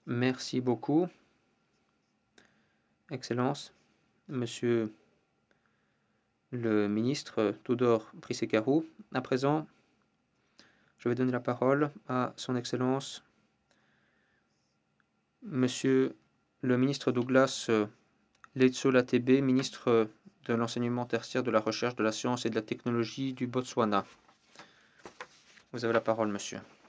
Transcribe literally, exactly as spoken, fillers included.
Merci beaucoup, Excellence, Monsieur le ministre Tudor Prisekaru. À présent, je vais donner la parole à Son Excellence, Monsieur le ministre Douglas Letsola-Tebe, ministre de l'Enseignement tertiaire, de la Recherche, de la Science et de la Technologie du Botswana. Vous avez la parole, monsieur.